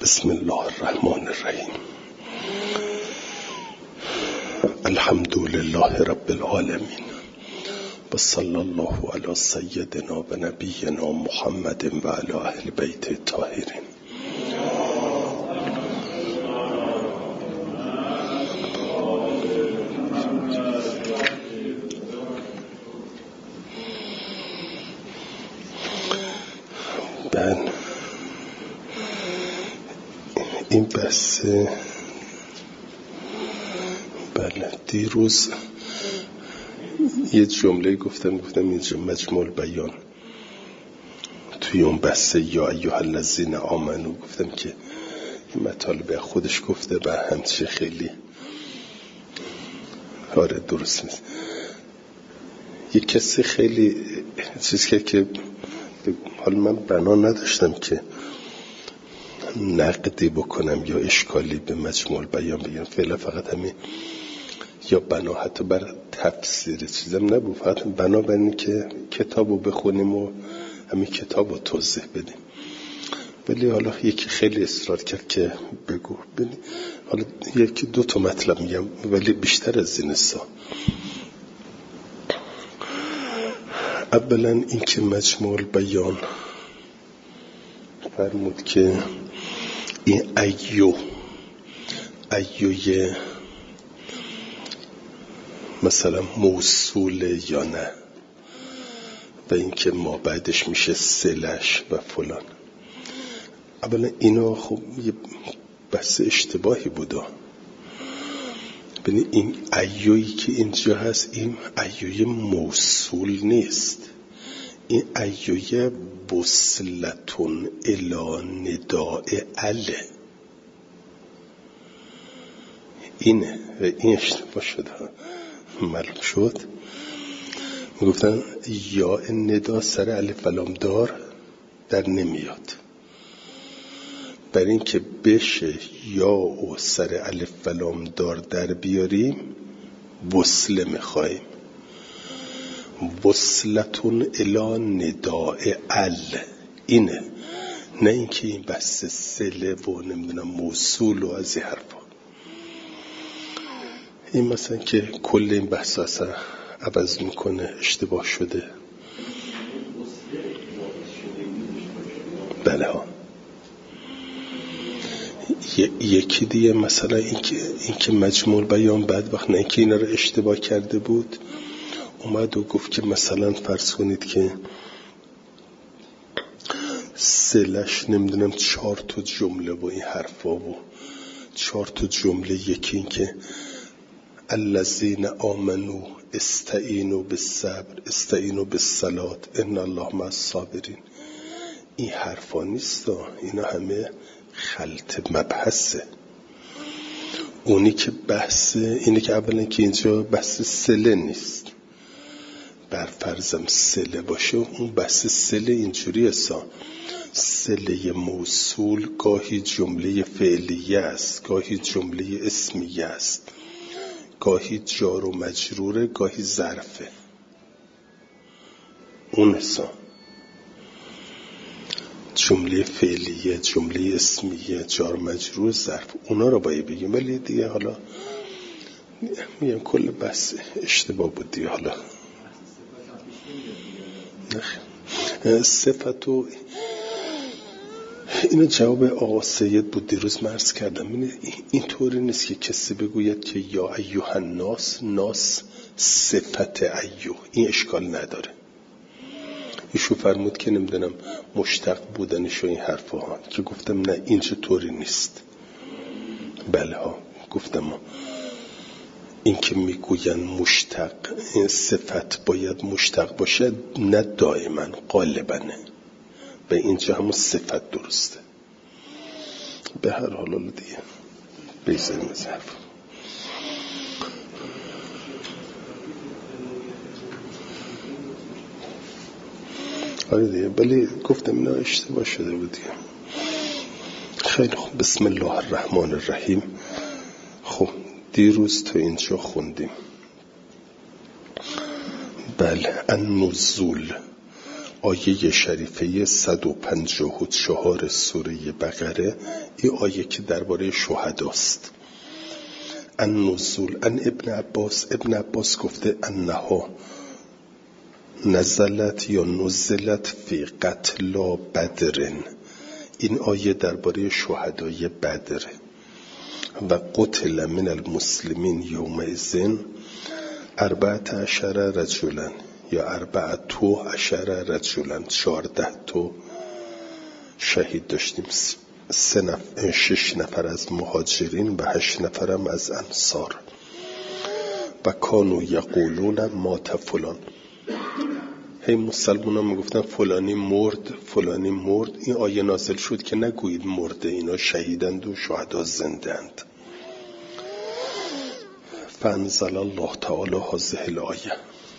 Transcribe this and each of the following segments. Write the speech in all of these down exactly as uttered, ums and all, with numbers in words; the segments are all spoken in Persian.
بسم الله الرحمن الرحیم. الحمد لله رب العالمین و صلی الله علی سیدنا و نبینا محمد و علی اهل بیت الطاهرین. من این بحث بله دیروز یه جمله گفتم گفتم اینجا مجموع البیان توی اون بحث یا ایها الذین آمنو گفتم که این مطالب خودش گفته و همچه خیلی آره درست نیست. یه کسی خیلی چیز که که حالا من بنا نداشتم که نقدی بکنم یا اشکالی به مجموع بیان بگم، فعلا فقط همین یا بنا حتی بر تفسیر چیزم نبود، فقط بنا بر این که کتابو بخونیم و همین کتابو توضیح بدیم. ولی حالا یکی خیلی اصرار کرد که بگو ببین، حالا یکی دو تا مطلب میگم ولی بیشتر از این است. اولا این که مجموع بیان فرمود که این ایو ایوی مثلا موصول یا نه و این که ما بعدش میشه سلش و فلان. اولا اینا خب یه بحث اشتباهی بوده. ببین این ایویی که اینجا هست این ایوی موصول نیست، این ایوی بوصلتون الی نداء اله اینه و این اشتباه شده معلوم شد. میگفتن یا ندا سر الف لام دار در نمیاد، برای این که بشه یا و سر الف لام دار در بیاریم وصله میخوایم، وصلتون الی نداء ال اینه، نه اینکه این بحث سله و نمیدونم موصول و از این حرفا. این مثلا که کل این بحث اصلا عوض میکنه، اشتباه شده. بله ها. یکی دیگه مثلا اینکه اینکه مجموع بیان بعد وقت نه اینکه اینا رو اشتباه کرده بود اومد و گفت که مثلا فرض کنید که سلش نمیدونم چهار تا جمله با این حرفا و چهار تا جمله، یکی این که الذین آمنو استعینوا بالصبر استعینوا بالصلاة ان الله مع الصابرین، این حرفا نیست، اینا همه خلط مبحثه. اونی که بحث اینه که اولا که اینجا بحث سله نیست، بر فرضم سله باشه اون بحث سله اینجوری هستا، سله موصول گاهی جمله فعلیه است، گاهی جمله اسمیه است، گاهی جار و مجروره، گاهی ظرفه. اون هستا جمله فعلیه، جمله اسمیه، جار مجرور، ظرف، اونا رو باید بگیم. ولی دیگه حالا میگم کل بحث اشتباه بود دیگه. حالا صفتو اینو جواب آقا سید بود دیروز مرز کردم. این طوری نیست که کسی بگوید که یا ایوه الناس، ناس صفت ایوه، این اشکال نداره. ایشو فرمود که نمیدونم مشتق بودنش و این حرفا ها که گفتم نه این طوری نیست. بله ها گفتم این که میگوین مشتق این صفت باید مشتق باشه نه دائما، غالبا به اینجا همون صفت درسته. به هر حال دیگه بیزنیم از حرف. آره دیگه، ولی گفتم اینا اشتباه شده بود دیگه. خیلی خوب. بسم الله الرحمن الرحیم. خب دیروز تا اینجا خوندیم. بله النزول آیه شریفه صد و پنجاه و چهار سوره بقره، این آیه که درباره شهداست. ان نزول ان ابن عباس ابن عباس گفته انها نزلت یا نزلت فی قتل بدر، این آیه درباره شهدای بدر. و قتل من المسلمین یومئذ اربعة عشر رجلا یا اربعة عشر رجلا، چهارده تو شهید داشتیم، سه نفر، شش نفر از مهاجرین و هشت نفرم از انصار. و کانو یقولون مات فلان، هی مسلمان ها میگفتن فلانی مرد فلانی مرد. این آیه نازل شد که نگویید مرده، اینا شهیدند و شهدا زندند. فانزل الله تعالی هذه الآیه.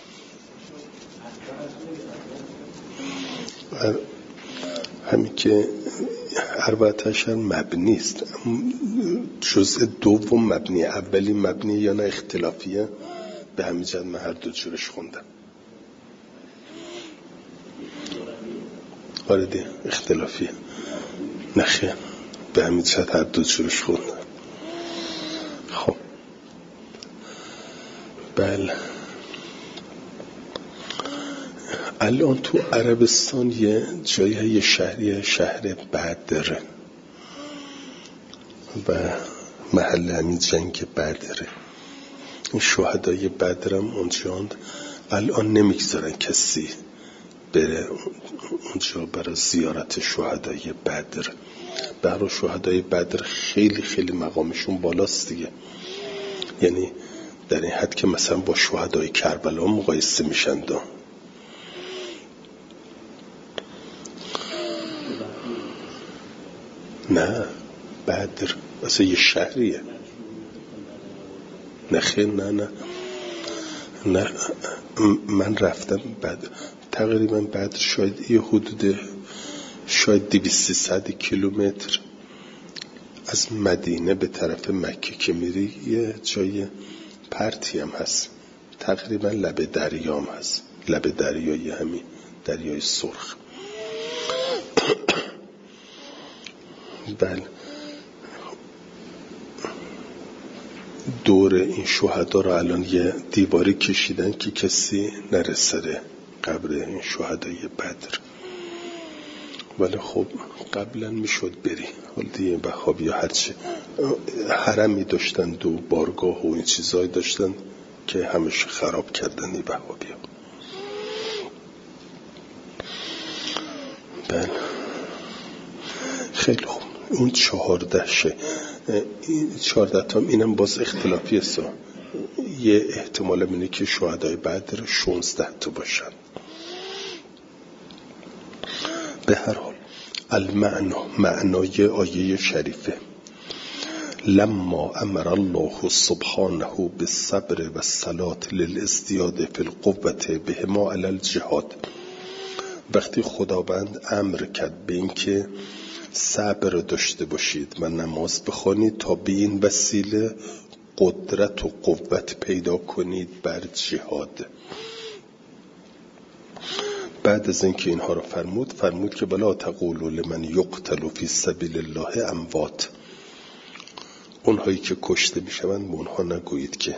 همین که اربعة عشر مبنی است، جزء دوم مبنی، اولی مبنی یا نه اختلافیه، به همین جد من هر دو جورش خوندم. آره دی اختلافیه، نخیر به همین جد هر دو جورش خوندم. خب بله، الان تو عربستان یه جایی یه شهری شهر بدره و محل همین جنگ بدره. این شهدای بدرم اونجاند. الان نمیگذارن کسی بره اونجا برای زیارت شهدای بدر. برای شهدای بدر خیلی خیلی مقامشون بالاست دیگه، یعنی در این حد که مثلا با شهدای کربلا مقایسه میشن. دا نه بدر اصلا یه شهریه. نه خیلی نه نه نه من رفتم بدر تقریبا بدر شاید یه حدود شاید دویست سیصد کیلومتر از مدینه به طرف مکه که میری یه جای پرتی هم هست، تقریبا لب دریا هم هست، لب دریای همین دریای سرخ. بله دور این شهدا رو الان یه دیواری کشیدن که کسی نرسه قبر این شهدای بدر. ولی خب قبلا میشد بری، حالا دیگه بخواب یا هرچی حرمی داشتن و بارگاه و این چیزایی داشتن که همش خراب کردن این بخوابی ها. بله خیلی خوب. اون چهارده شه این چهارده تام اینم باز اختلافی است. یه احتمال اینه که شهدای بدر شانزده تا باشن. به هر حال المعنا، معنای آیه شریفه، لما امر الله سبحانه بالصبر والصلاة للازدیاد فی القوة بهما علی الجهاد، وقتی خداوند امر کرد به این که صبر داشته باشید و نماز بخوانید تا به این وسیله قدرت و قوت پیدا کنید بر جهاد. بعد از اینکه اینها رو فرمود فرمود که بلا تقولوا لمن یقتل فی سبیل الله اموات، اونهایی که کشته میشوند به اونها نگویید که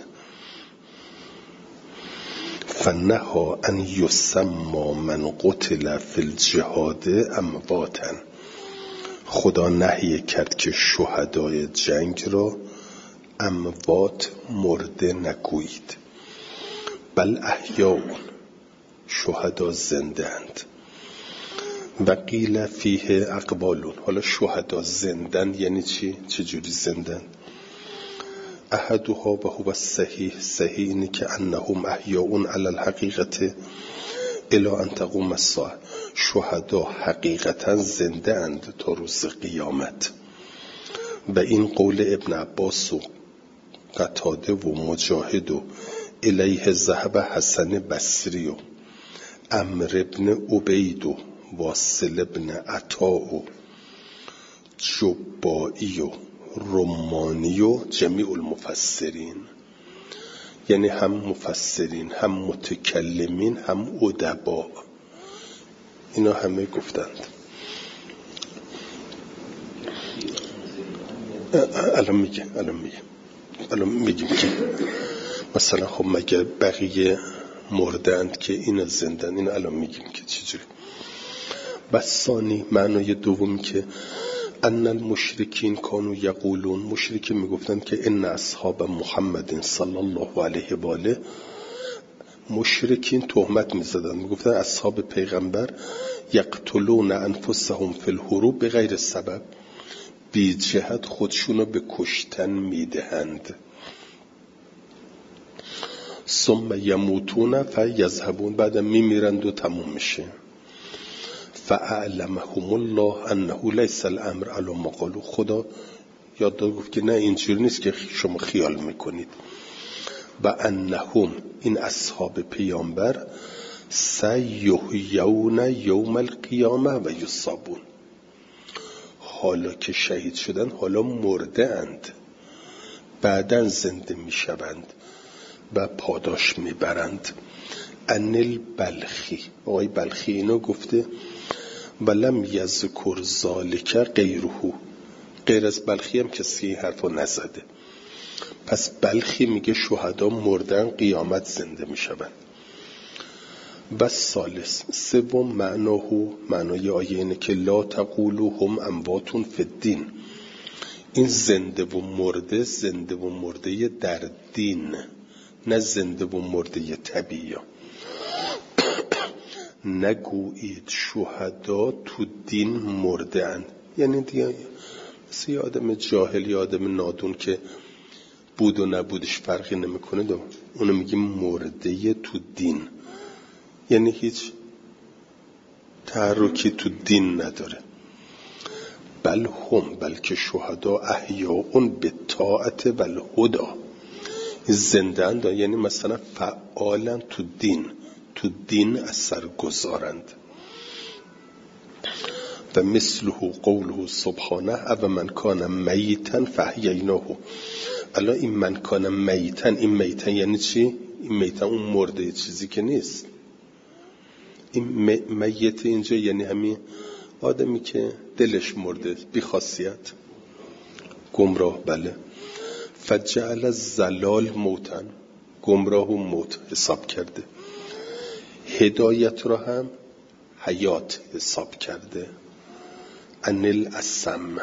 فنها ان یسمى من قتل فی الجهاد امواتا، خدا نهی کرد که شهدای جنگ را اموات مرده نگویید، بل احیاء، شهدا زندند. و قیل فیه اقبالون، حالا شهدا زندند یعنی چی؟ چجوری زندند؟ احدها و هو صحیح، صحیح اینه که انهم احیاء علی الحقیقت الی ان تقوم الساعه، شهدا حقیقتا زنده اند تا روز قیامت. و این قول ابن عباس و قتاده و مجاهد و الیه ذهب حسن بصری و عمرو ابن عبید و واصل ابن عطا و جبائی و رمانی و جمیع المفسرین، یعنی هم مفسرین هم متکلمین هم ادبا، اینا همه گفتند. الان میگه الان میگه الان میگیم که مثلا خب مگه بقیه مردند که اینا زندن؟ این الان میگیم که چجوری. بس ثانی معنای دومی که ان المشرکین کانوا یقولون، مشرکین میگفتن که ان اصحاب محمد صلی الله علیه و آله، مشرکین تهمت میزدن میگفتن اصحاب پیغمبر یقتلون انفسهم فی الحروب بغیر سبب، بی جهت خودشونو به کشتن میدهند. ثم یموتون فیذهبون، بعد میمیرند و تموم میشه. فاعلمهم الله انه لیس الامر علی ما قالوا، خدا یاد داد گفت که نه اینجوری نیست که شما خیال میکنید. و انهم، این اصحاب پیامبر، سیحیون یوم القیامه و یصابون، حالا که شهید شدن حالا مرده اند، بعدن زنده میشوند و پاداش میبرند. انل بلخی، آقای بلخی اینو گفته ولم یذکر ذالک غیره، غیر از بلخی هم کسی این حرفو نزده. پس بلخی میگه شهدا مردن قیامت زنده میشوند. و ثالث سوم معناه، معنای آیه اینه که لا تقولوا هم امواتون فی الدین، این زنده و مرده زنده و مرده در دین، نه زنده و مرده طبیعی. نگویید شهدا تو دین مرده اند، یعنی دیگه مثل آدم جاهل یا آدم نادون که بود و نبودش فرقی نمیکنه، دو اونو میگیم مرده تو دین، یعنی هیچ تحرکی تو دین نداره. بل هم، بلکه شهدا احیاء به طاعت و الهدی، زنده اند، یعنی مثلا فعالن تو دین، تو دین اثر گذارند. و مثله قوله سبحانه او من کان میتا فاحییناه. الان این من کان میتا، این میتا یعنی چی؟ این میتا اون مرده چیزی که نیست. این میت اینجا یعنی همین آدمی که دلش مرده، بی خاصیت، گمراه. بله. فجعل الزلال موتن، گمراه و موت حساب کرده. هدایت را هم حیات حساب کرده. انل السم.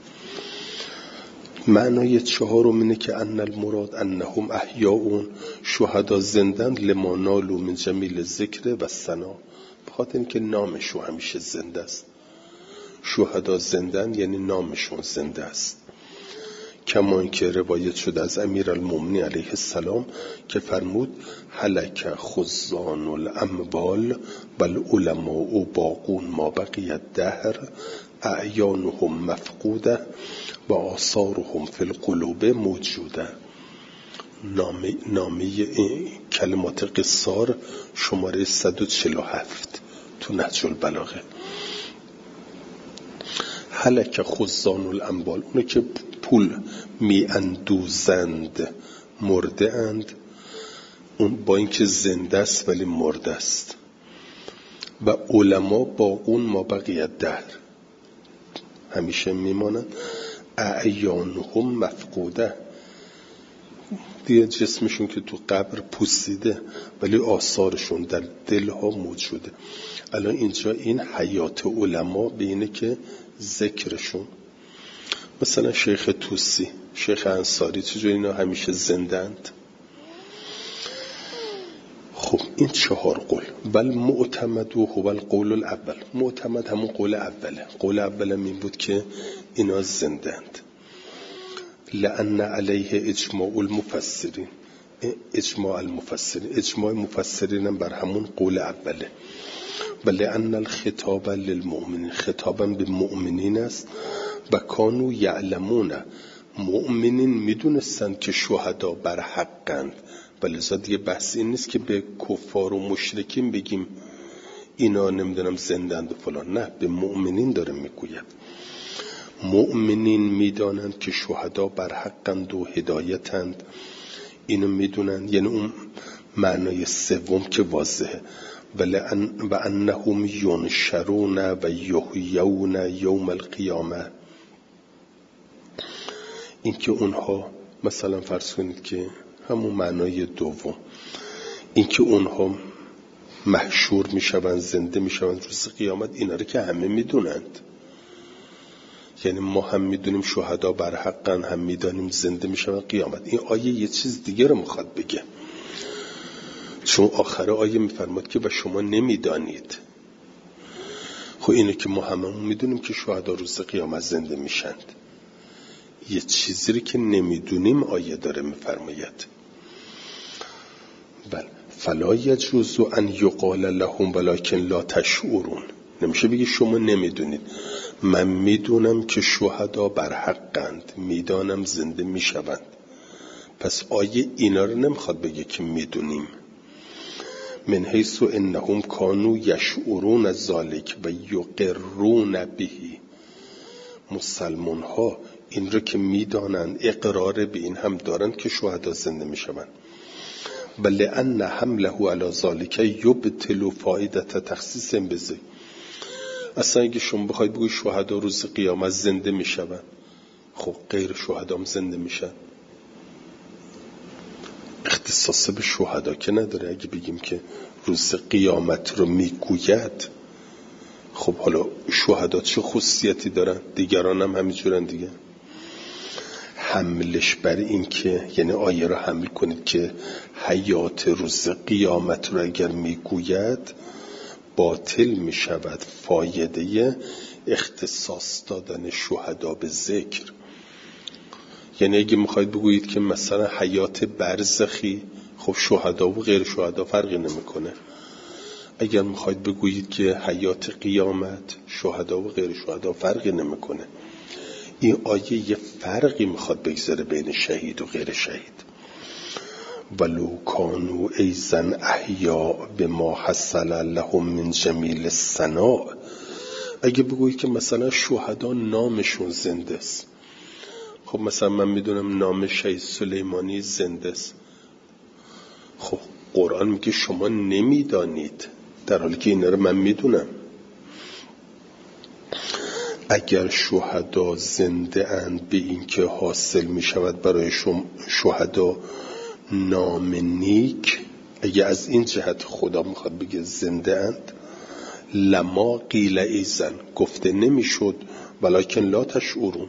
معنای چهارم اینه که ان المراد انهم احیاءون، شهدا زندن، لما نالوا من جمیل ذکر و ثنا، بخاطر اینکه نامشون همیشه زنده است. شهدا زندن یعنی نامشون زنده است. کما اینکه روایت شده از امیرالمومنین علیه السلام که فرمود هلک خزان الاموال و العلماء باقون ما بقی الدهر اعیانهم مفقوده و آثارهم فی القلوب موجوده. نامه, نامه کلمات قصار شماره صد و چهل و هفت تو نهج البلاغه. هلک خزان الاموال، اونه که پول می اندوزند مرده اند، اون با اینکه زنده است ولی مرده است. و علما باقون ما بقی الدهر، همیشه میمانند. اعیانهم مفقوده، دیگه جسمشون که تو قبر پوسیده ولی آثارشون در دلها موجوده. الان اینجا این حیات علما به اینه که ذکرشون، مثلا شیخ توسی، شیخ انصاری، چجوری اینا همیشه زندند. خب این چهار قول. بل معتمد و هو القول الاول، معتمد همون قول اوله. قول اول هم این بود که اینا زندند. لأن علیه اجماع المفسرین، اجماع المفسرین، اجماع مفسرین هم بر همون قول اوله. و لأن الخطاب للمؤمنین، خطابا به مؤمنین است. و کانوا یعلمون، مؤمنین میدونستند که شهدا بر حقند. ولذا دیگه بحث این نیست که به کفار و مشرکین بگیم اینا نمیدونم زندند و فلان، نه، به مؤمنین داره میگوید. مؤمنین میدانند که شهدا بر حقند و هدایتند، اینو میدونند. یعنی اون معنای سوم که واضحه. و انهم ینشرون و یحیون یوم القیامه. این که اونها مثلا فرض کنید که همون معنای دوم، این که اونها محشور میشوند، زنده میشوند روز قیامت، اینا رو که همه میدونند. یعنی ما هم میدونیم شهدا بر حقن، هم میدونیم زنده میشوند قیامت. این آیه یه چیز دیگه رو میخواد بگه، چون آخر آیه میفرماد که و شما نمیدانید. خب اینه که ما هممون میدونیم که شهدا روز قیامت زنده میشند. یه چیزی رو که نمیدونیم آیه داره میفرماید. بله فلا یجوز ان یقال لهم ولکن لا تشعرون. نمیشه بگی شما نمیدونید. من میدونم که شهدا بر حقند، میدانم زنده میشوند. پس آیه اینا رو نمیخواد بگه که میدونیم. من حیث انهم کانوا یشعرون ذلک و یقرون به. مسلمان ها این رو که میدانند، اقرار به این هم دارند که شهدا زنده میشوند. بل ان حمله علی ذلک یبطل فائده تخصیص بذی. اصلا اگه شما بخواید بگید شهدا روز قیامت زنده میشوند، خب غیر شهدا هم زنده میشن. اختصاص به شهدا که نداره. اگه بگیم که روز قیامت رو میگوید، خب حالا شهدا چه خصوصیتی دارن؟ دیگران هم همینجورن دیگه. حملش بر این که، یعنی آیه رو حمل کنید که حیات روز قیامت رو اگر میگوید باطل میشود فایده اختصاص دادن شهدا به ذکر. یعنی اگه میخواید بگویید که مثلا حیات برزخی، خب شهدا و غیر شهدا فرقی نمیکنه. اگر میخواید بگویید که حیات قیامت، شهدا و غیر شهدا فرقی نمیکنه. این آیه یه فرقی میخواد بگذاره بین شهید و غیر شهید. ولو کانوا ایضا احیا بما حصل لهم من جمیل الثناء. اگه بگویید که مثلا شهدا نامشون زنده است، خب مثلا من میدونم نام شهید سلیمانی زنده است، خب قرآن میگه شما نمیدانید، در حالی که اینا رو من میدونم. اگر شهدا زنده اند به این که حاصل میشود برای شهدا نام نیک، اگه از این جهت خدا میخواد بگه زنده اند، لما قیل ایزن، گفته نمیشد ولکن لا تشعرون.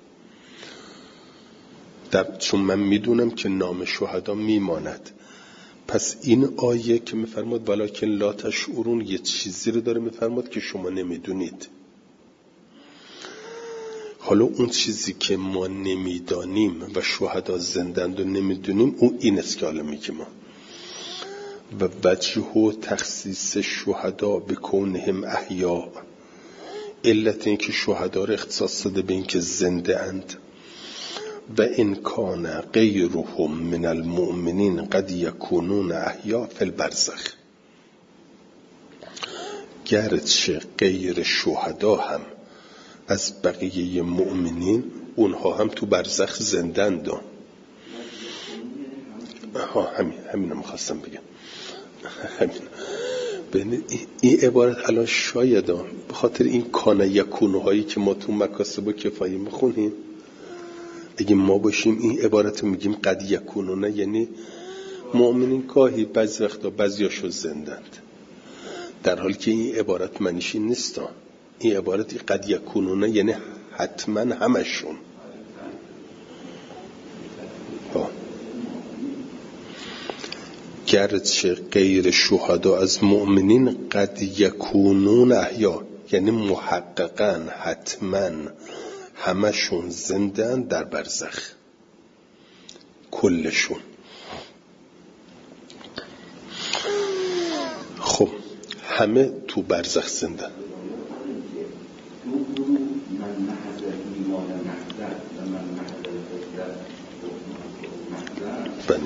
در چون من میدونم که نام شهدا میماند. پس این آیه که میفرماد ولکن لا تشعرون یه چیزی رو داره میفرماد که شما نمیدونید. حالا اون چیزی که ما نمیدانیم و شهدا زندند و نمیدونیم، اون این است که حالا میگیم ما. و وجه تخصیص شهدا به کونهم احیا، علت این که شهدا رو اختصاص داده به این که زنده اند. و ان کان غیرهم من المؤمنین قد یکونون احیا فی البرزخ. گرچه غیر شهدا هم از بقیه مؤمنین، اونها هم تو برزخ زندند. ها همین همین رو میخواستم بگم. همین این عبارت الان شاید به خاطر این کانه یکونه هایی که ما تو مکاسب و کفایه میخونیم، اگه ما باشیم این عبارت رو میگیم قد یکونونه، یعنی مؤمنین گاهی بعضی وقتا بعضیاشو زندند، در حالی که این عبارت معنیش این نیست. این عبارت قد یکونونه یعنی حتما همشون. گرچه غیر شهدا از مؤمنین قد یکونون احیا، یعنی محققاً حتما همشون زندن در برزخ، کلشون. خب همه تو برزخ زندن. بله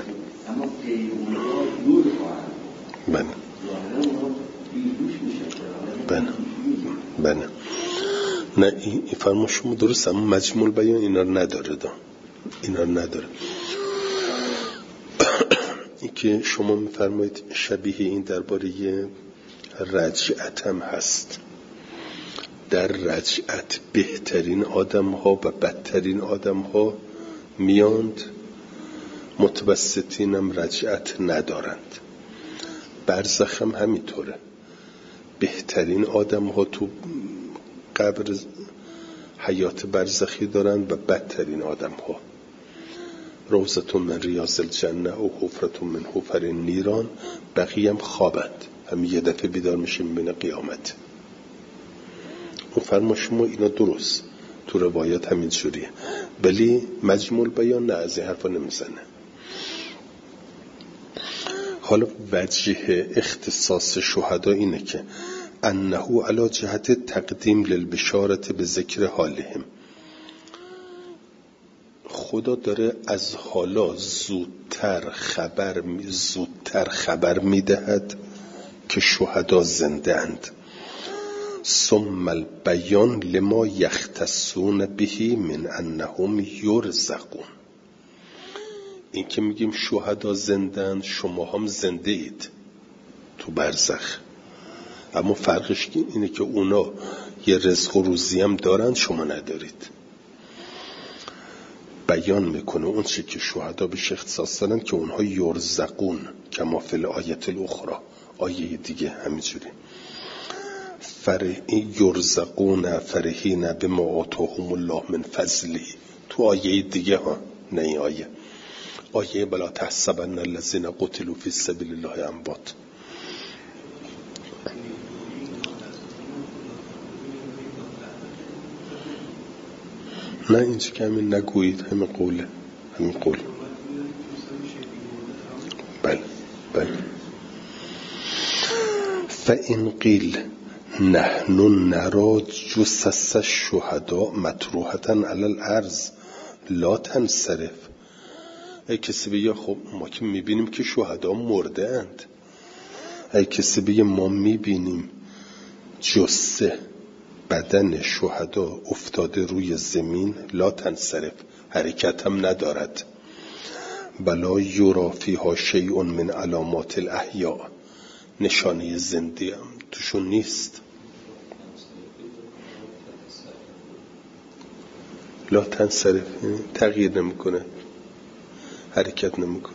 بله بله بله. نه این فرمان شما درست، اما مجموع بیان اینا رو نداره دا. اینا رو نداره. این که شما میفرمایید شبیه این درباره رجعت هم هست. در رجعت بهترین آدم ها و بدترین آدم ها میاند، متوسطین هم رجعت ندارند. برزخ هم همینطوره، بهترین آدم ها تو قبر حیات برزخی دارند و بدترین آدم ها روضة من ریاض الجنه و حفرة من حفر النیران. بقیه هم خوابند، هم یه دفعه بیدار میشیم بین قیامت. اون فرما شما اینا درست تو روایت همین جوریه، ولی مجموع بیان نه، از این حرفا نمیزنه. حالا وجه اختصاص شهدا اینه که انه علی جهت تقدیم للبشارت به ذکر حالهم، خدا داره از حالا زودتر خبر زودتر خبر میدهد که شهدا زنده اند. ثم البیان لما یختصون به من انهم یرزقون. این که میگیم شهدا زندند، شما هم زنده اید تو برزخ، اما فرقش اینه که اونا یه رزق و روزی هم دارن، شما ندارید. بیان میکنه اون چی که شهدا بهش اختصاص دارن که اونها یرزقون کما فی الآیت الاخری، آیه دیگه همینجوری فرحین یرزقون فرحین بما آتاهم الله من فضله. تو آیه دیگه ها، نه این آیه آیه بلا تحسبن الذین قتلوا فی سبیل الله اموات. نه اینجا که همین نگویید، همین قوله، همین قول. بله بله. فإن قیل نحن نرى جثث الشهداء مطروحة علی الارض لا تنصرف. ای کسی بگه خب ما که میبینیم که شهدا مرده اند، ای کسی بگه ما میبینیم جثه بدن شهدا افتاده روی زمین، لا تنصرف، حرکت هم ندارد، بلا یرا فیها شیء من علامات الاحیاء، نشانه زنده هم توشون نیست. لا تنصرف تغییر نمیکنه، حرکت نمیکنه.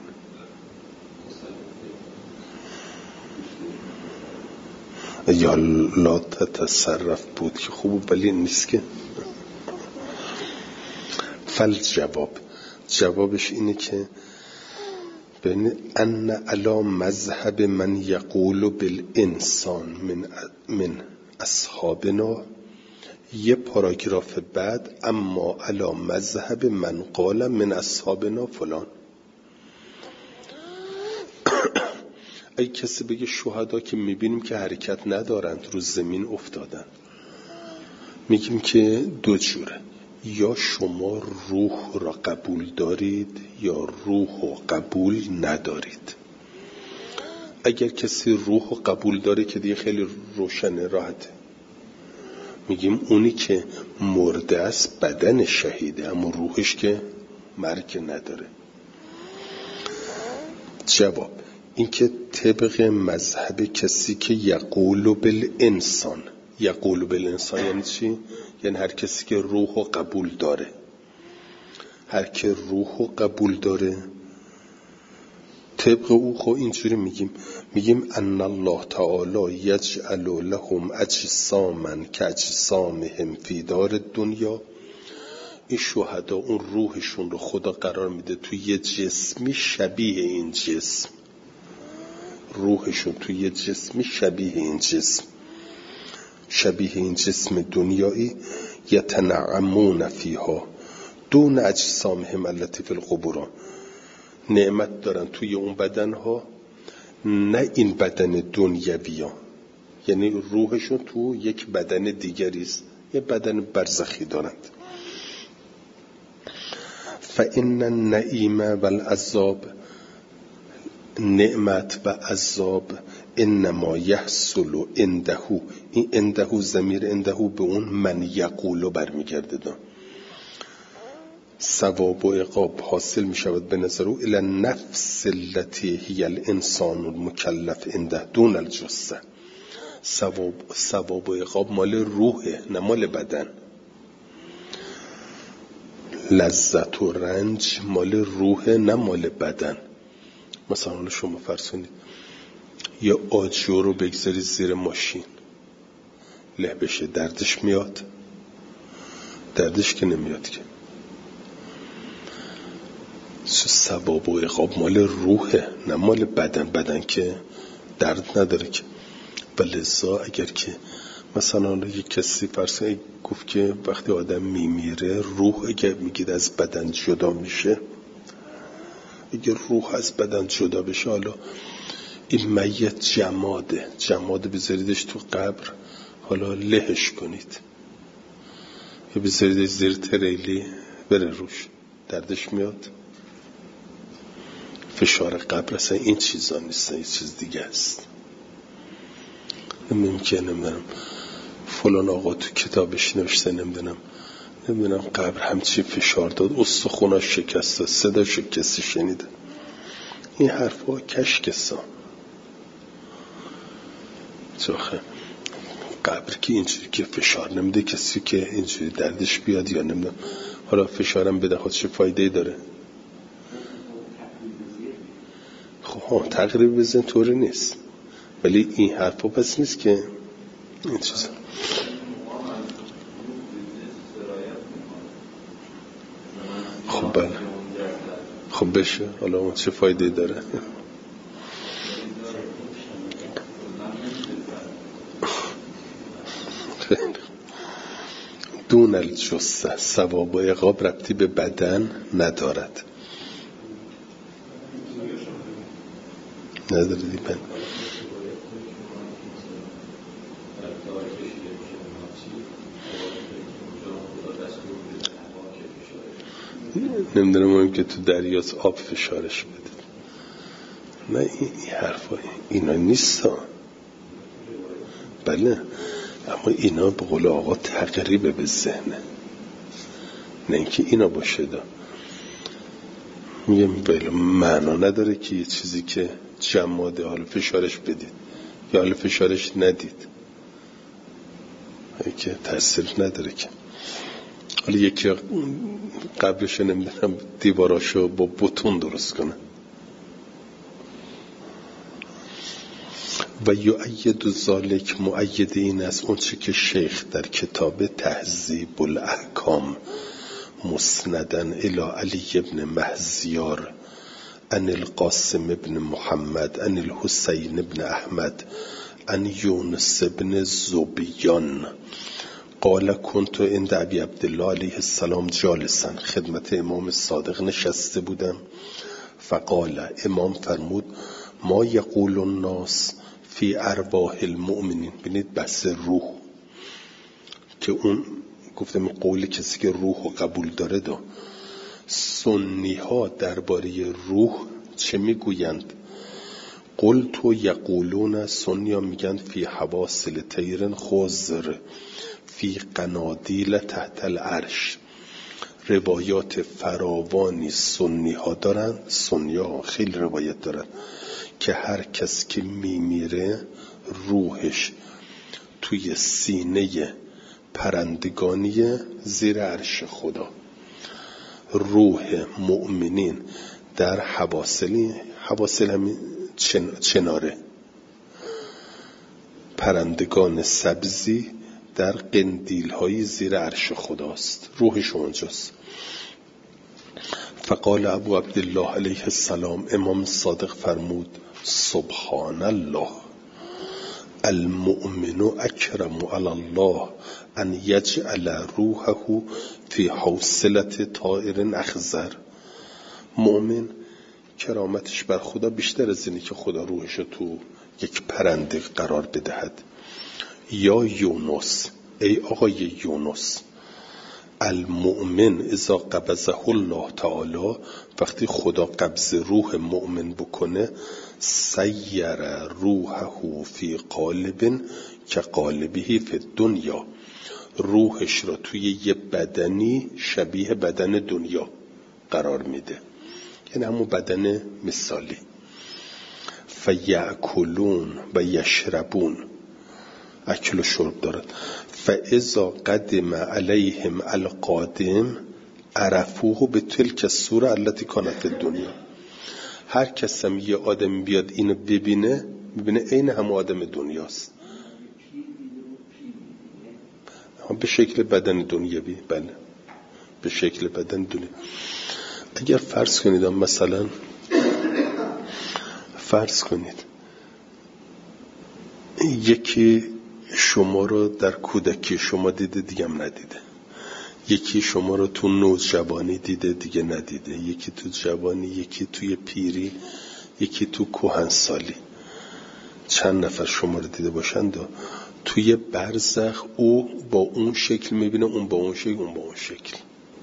یا لا تتصرف بود که خوب، ولی نیست که. فل جواب جوابش اینه که بین ان علا مذهب من یقول بالانسان من من اصحابنا، یه پاراگراف بعد اما علا مذهب من قال من اصحابنا فلان. ای کسی بگه شهدا که میبینیم که حرکت ندارند، رو زمین افتادن، میگیم که دو جوره، یا شما روح را قبول دارید یا روح را قبول ندارید. اگر کسی روح را قبول داره که دیگه خیلی روشن راحته، میگیم اونی که مرده است بدن شهیده، اما روحش که مرگ نداره. جواب این که طبق مذهب کسی که یقول بالانسان، یقول بالانسان یعنی چی؟ یعنی هر کسی که روح رو قبول داره، هر که روح رو قبول داره، طبق او خو اینجوری میگیم میگیم ان الله تعالی یجعل لهم اجساما کاجسامهم فی دار الدنیا. این شهدا اون روحشون رو خدا قرار میده توی یه جسمی شبیه این جسم، روحشون توی یه جسمی شبیه این جسم، شبیه این جسم دنیایی، یتنعمون فیها دون اجسامهم التی فی القبور، نعمت دارن توی اون بدنها، نه این بدن دنیوی ها، یعنی روحشون تو یک بدن دیگری است، یه بدن برزخی دارند. فإن النعیم والعذاب، نعمت و عذاب، انما یحصل عنده، این عنده ضمیر عنده به اون من یقولو برمیگرده دان، ثواب و عقاب حاصل می شود به نظر او الی نفس التي هی الانسان المکلف عنده دون الجثه، ثواب ثواب و عقاب مال روحه نه مال بدن. لذت و رنج مال روحه نه مال بدن. مثلا شما فرض کنید یه آجو رو بگذارید زیر ماشین له بشه، دردش میاد؟ دردش که نمیاد که. ثواب و عقاب مال روحه نه مال بدن. بدن که درد نداره که. ولذا اگر که مثلا یک کسی فرض کنید گفت که وقتی آدم میمیره روح اگر میگید از بدن جدا میشه، اگر روح از بدن جدا بشه، حالا این میت جماده جماده بذاریدش تو قبر، حالا لهش کنید یا بذاریدش زیر تریلی بره روش، دردش میاد؟ فشار قبر اصلا این چیزا نیستن، این چیز دیگه است. ممکنه نمیدونم فلان آقا تو کتابش نوشته نمیدونم نمیدونم قبر همچی فشار داد، استخوناش شکسته، صدا شکسته شنیده. این حرفا کشکسان. چاخه قبر که اینجوری که فشار نمیده کسی که اینجوری دردش بیاد یا نمیدونم، حالا فشارم بده خودش فایده داره؟ خب تقریب بزن طوری نیست، ولی این حرفا پس نیست که این چیزا. خب بله خب بشه، حالا اون چه فایده داره؟ دون الجثه ثواب و عقاب ربطی به بدن ندارد. نداره دیپن نمیدونم مهم که تو دریاست آب فشارش بده. نه این حرفا اینا نیستا. بله اما اینا به قول آقا تقریبه به ذهنه، نه اینکه اینا باشه. دا میگم بله معنا نداره که یه چیزی که جماده حالا فشارش بدید یا حالا فشارش ندید، که تاثیر نداره که. حالا یکی قبلش نمیدونم دیواراشو با بتون درست کنه. و یؤید ذالک مؤید این است اون چه که شیخ در کتاب تهذیب الاحکام مسندن الی علی ابن مهزیار ان القاسم ابن محمد ان الحسین ابن احمد ان یونس ابن زبیان قال کنت عند ابی عبدالله علیه السلام جالسا، خدمت امام صادق نشسته بودم. فقال امام فرمود ما یقول الناس فی ارواح المؤمنین. بینید بحث روح که اون گفتم قول کسی که روح و قبول داره دا سنی ها درباره روح چه میگویند؟ قل تو یقولون سنی ها میگن فی حواصل طیر خضر فی قنادیل تحت العرش. روایات فراوانی سنی ها دارن، سنی ها خیلی روایت دارن که هر کس که میمیره روحش توی سینه پرندگانی زیر عرش خدا. روح مؤمنین در حواصل، حواصل همین چناره، پرندگان سبزی در قندیل های زیر عرش خداست، روحش اونجاست. فقال ابو عبدالله علیه السلام امام صادق فرمود سبحان الله المؤمن اکرم علی الله ان یجعل روحه فی حوصله طائر اخضر. مؤمن کرامتش بر خدا بیشتر از اینه که خدا روحش تو یک پرنده قرار بدهد. یا یونس، ای آقای یونس، المؤمن اذا قبضه الله تعالی، وقتی خدا قبض روح مؤمن بکنه، سیر روحه فی قالب که قالبه فی دنیا، روحش را توی یه بدنی شبیه بدن دنیا قرار میده، یعنی همون بدن مثالی. فیأکلون و یشربون، اکل و شرب دارد. فاذا قدم علیهم القادم عرفوه به تلک الصوره التي كانت فی الدنیا. هر کس هم یه آدم بیاد اینو ببینه ببینه عین هم آدم دنیاست، به شکل بدن دنیوی. بله به شکل بدن دنیوی. اگر فرض کنید مثلا فرض کنید یکی شما رو در کودکی شما دیده دیگه هم ندیده، یکی شما رو تو نوجوانی دیده دیگه ندیده، یکی تو جوانی، یکی توی پیری، یکی تو کهنسالی، چند نفر شما رو دیده باشند و توی برزخ او با اون شکل میبینه، اون با اون شکل، اون با اون شکل.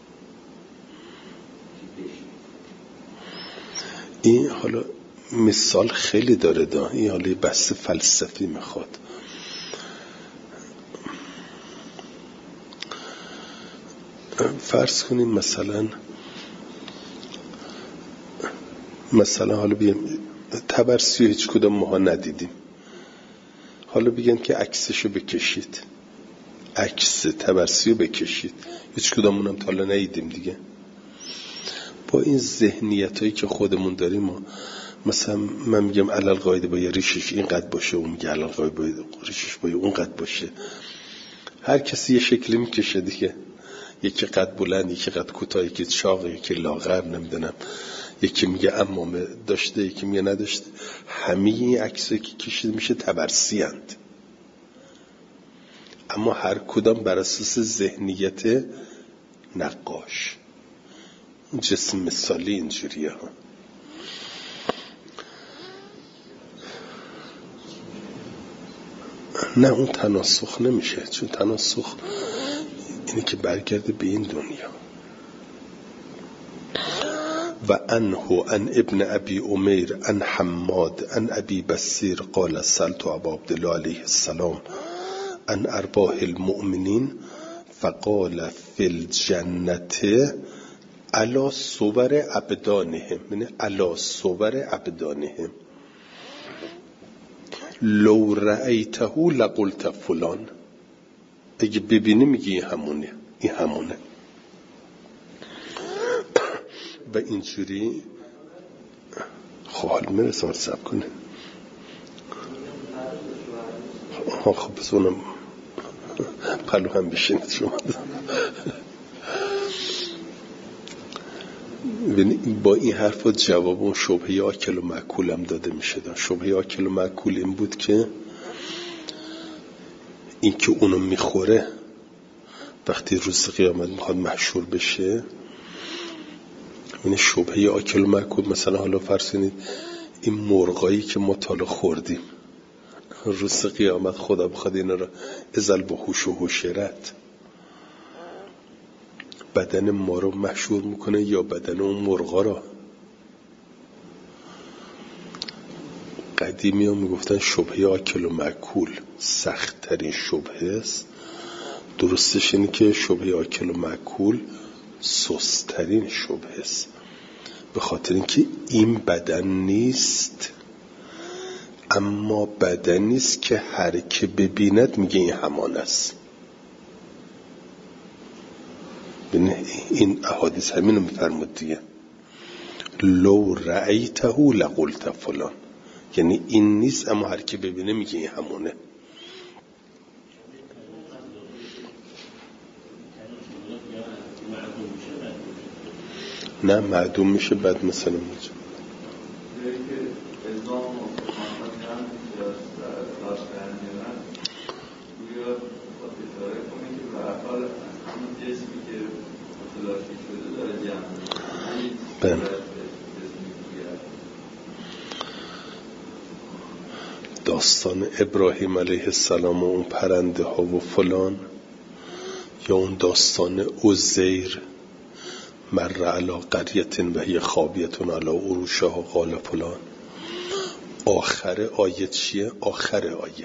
این حالا مثال خیلی داره دا. این حالا بحث فلسفی میخواد. فرض کنیم مثلا مثلا حالا بگیم تبرسی هیچ کدوم ماها ندیدیم، حالا بگن که عکسشو بکشید، عکس تبرسی رو بکشید، هیچ کدومون هم تا حالا ندیدیم دیگه. با این ذهنیت هایی که خودمون داریم ما مثلا من میگم علل قاعده با یه ریشش اینقدر باشه، اون میگه علل قاعده با ریشش با اونقدر باشه، هر کسی یه شکلی میکشه دیگه، یکی قد بلند، یکی قد کوتاه، یکی چاق، یکی لاغر، نمیدونم، یکی میگه عمامه داشته، یکی میگه نداشته. همه این عکسایی که کشیده میشه تبرسی اند، اما هر کدام بر اساس ذهنیت نقاش. جسم مثالی اینجوریه ها. نه اون تناسخ نمیشه، چون تناسخ اینه که برگرده به این دنیا. و انهو ان ابن ابی امیر ان حماد ان ابی بصیر قال سألت ابا عبدالله علیه السلام ان ارباح المؤمنین فقال فی الجنت علی صور ابدانهم، یعنی علی صور ابدانهم لو رأیته لقلت فلان. اگه ببینی میگی این همونه، این همونه. و اینجوری خب میرسه رو سب کنه. خب بس اونم پلو هم بشینید شما. با این حرفات جواب اون شبهه آکل و معکول هم داده میشه. شبهه آکل و معکول این بود که این که اونو میخوره وقتی روز قیامت میخواد محشور بشه، این شبهه آکل و معکول. مثلا حالا فرض کنید این مرغایی که ما تا حالا خوردیم، روز قیامت خدا بخواد اینا رو ازل با هوش و حشرت بدن ما رو محشور میکنه یا بدن اون مرغا رو. قدیمی ها میگفتن شبهه آکل و معکول سخت ترین شبهه است. درستش اینه که شبهه آکل و معکول سست ترین شبهه است، به خاطر اینکه این بدن نیست، اما بدن نیست که هر که ببیند میگه این همان است. این احادیث همین رو میفرمود دیگه، لو رأیته لقلت فلان، یعنی این نیست اما هر که ببینه میگه این همونه. نه معدوم میشه بعد مثلا میشه داستان ابراهیم علیه السلام و اون پرنده ها و فلان، یا اون داستان عزیر مر علی قریة و هی خاویة علی عروشها قال فلان. آخر آیه چیه؟ آخر آیه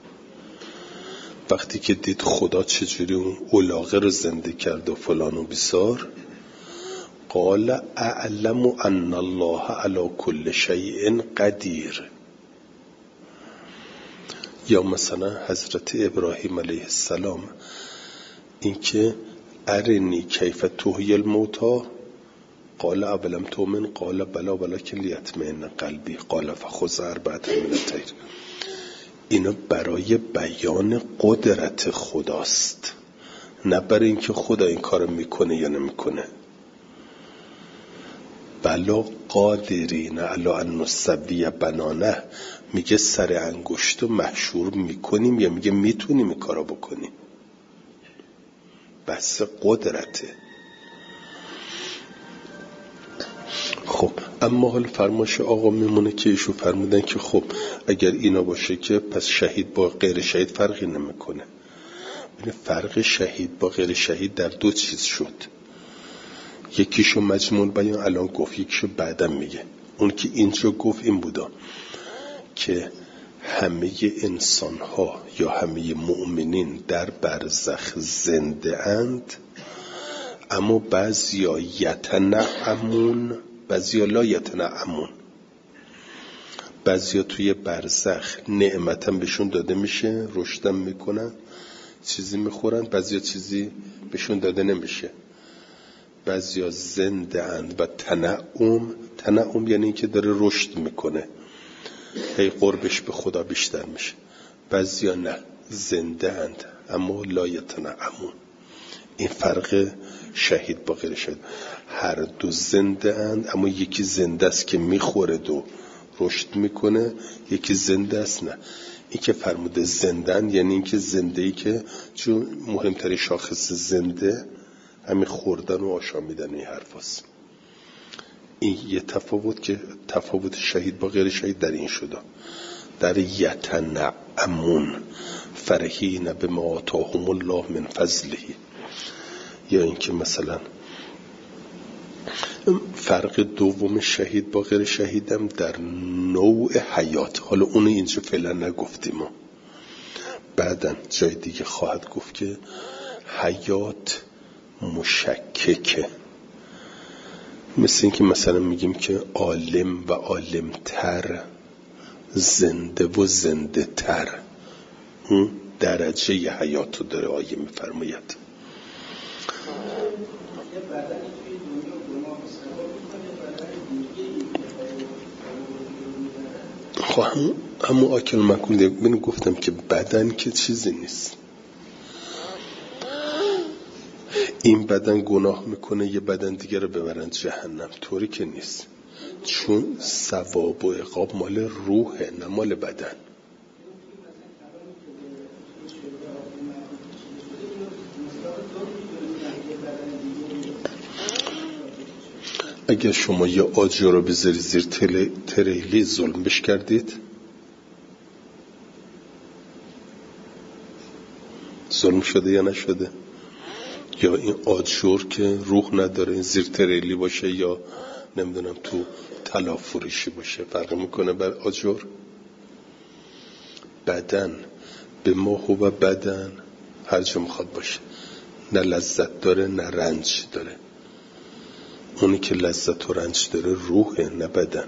وقتی که دید خدا چجوری اون الاغه رو زنده کرد و فلان و بیسار، قال اعلم ان الله علی کل شیء قدیر. یا مثلا حضرت ابراهیم علیه السلام، اینکه ارنی کیف تحیی الموتی قال اولم تؤمن قال بلا ولکن لیطمئن قلبی قال فخذ اربعة من الطیر. اینا برای بیان قدرت خداست، نه برای اینکه خدا این کار میکنه یا نمیکنه. بلا قادرین علی ان نسوی بنانه، میگه سر انگشت رو محشور میکنیم یا میگه میتونیم این کارا بکنیم؟ بس قدرته. خب اما حال فرمایش آقا میمونه که ایشو فرمودن که خب اگر اینا باشه که پس شهید با غیر شهید فرقی نمیکنه. فرق شهید با غیر شهید در دو چیز شد. یکیشو مجموع بیان الان گفت، یکیشو بعدم میگه. اون که اینجا گفت این بودا که همه انسان ها یا همه مؤمنین در برزخ زنده اند، اما بعضیا یتنعمون بعضیا لا یتنعمون. بعضیا توی برزخ نعمت هم بهشون داده میشه، رشدم میکنن، چیزی میخورن، بعضیا چیزی بهشون داده نمیشه. بعضیا زنده اند و تنعم، تنعم یعنی که داره رشد میکنه، هی قربش به خدا بیشتر میشه. بعضیا نه، زنده اند اما لا یتنعمون. این فرق شهید با غیر شهید. هر دو زنده اند، اما یکی زنده است که میخوره و رشد میکنه، یکی زنده است نه. این که فرموده زندن یعنی این که زنده‌ای که چون مهمترین شاخص زنده همین خوردن و آشامیدن این حرف هست. این یه تفاوت که تفاوت شهید با غیر شهید در این شده. در یتنعمون فرحین بما آتاهم الله من فضله، یا اینکه مثلا فرق دوم شهید با غیر شهیدم در نوع حیات. حالا اونو اینجا فعلا نگفتیم، بعدن جای دیگه خواهد گفت که حیات مشککه. مثل این که مثلا میگیم که عالم و عالمتر، زنده و زنده تر، اون درجه ی حیاتو داره. آیه میفرماید خب همون همون آکل مکول دیگه من گفتم که بدن که چیزی نیست. این بدن گناه میکنه یه بدن دیگه رو ببرن جهنم، طوری که نیست، چون ثواب و عقاب مال روحه نه مال بدن. اگر شما یه آجر رو بذاری زیر تریلی ظلمش کردید، ظلم شده یا نشده؟ یا این آجر که روح نداره این زیر تریلی باشه یا نمیدونم تو طلا فروشی باشه، فرق میکنه بر آجر؟ بدن به ما هو بدن هر جا میخواد باشه، نه لذت داره نه رنج داره. اونی که لذت و رنج داره روحه نه بدن.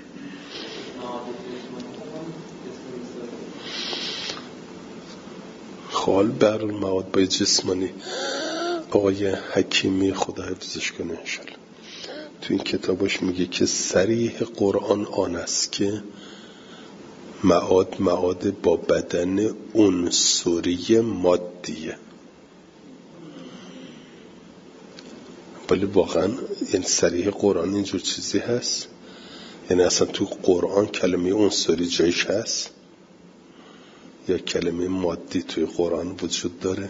خال بر المواد با جسمانی. آقای حکیمی خدا حفظش کنه انشالله تو این کتابش میگه که صریح قرآن آن است که معاد معاد با بدن عنصری مادیه. ولی واقعا این صریح قرآن اینجور چیزی هست؟ یعنی اصلا تو قرآن کلمه عنصری جایش هست یا کلمه مادی توی قرآن وجود داره؟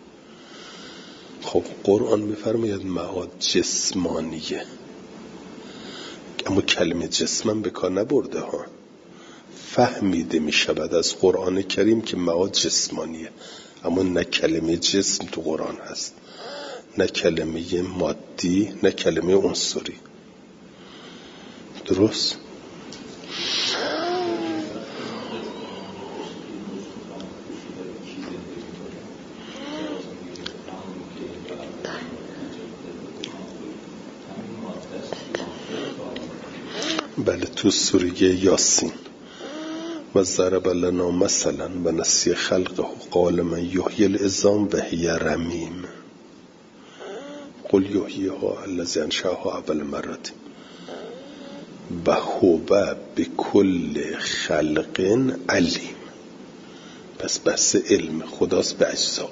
خب قرآن میفرماید معاد جسمانیه، اما کلمه جسمم به کار نبرده ها. فهمیده میشود از قرآن کریم که معاد جسمانیه، اما نه کلمه جسم تو قرآن هست، نه کلمه مادی، نه کلمه عنصری. درست؟ بله تو سوره یاسین و ضرب لنا مثلا و نسی خلقه قال من یحیی العظام و هی رمیم قل یحییها الذی انشأها اول مرة و هو بكل خلق علیم. پس بحث علم خداست به اجزا،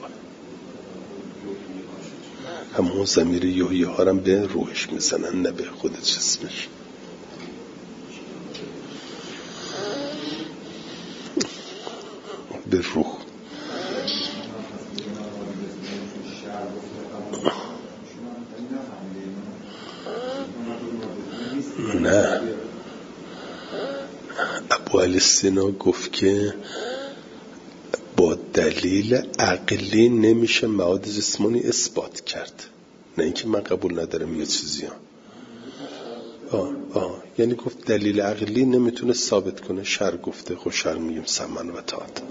همون ضمیر یحییها هم به روحش میزنن نه به خود جسمش. به روح. نه، ابو علی سینا گفت که با دلیل عقلی نمیشه معاد جسمانی اثبات کرد، نه اینکه من قبول ندارم یه چیزی ها. آه آه یعنی گفت دلیل عقلی نمیتونه ثابت کنه. شر گفته، خب شر میگیم سمن و تاعت.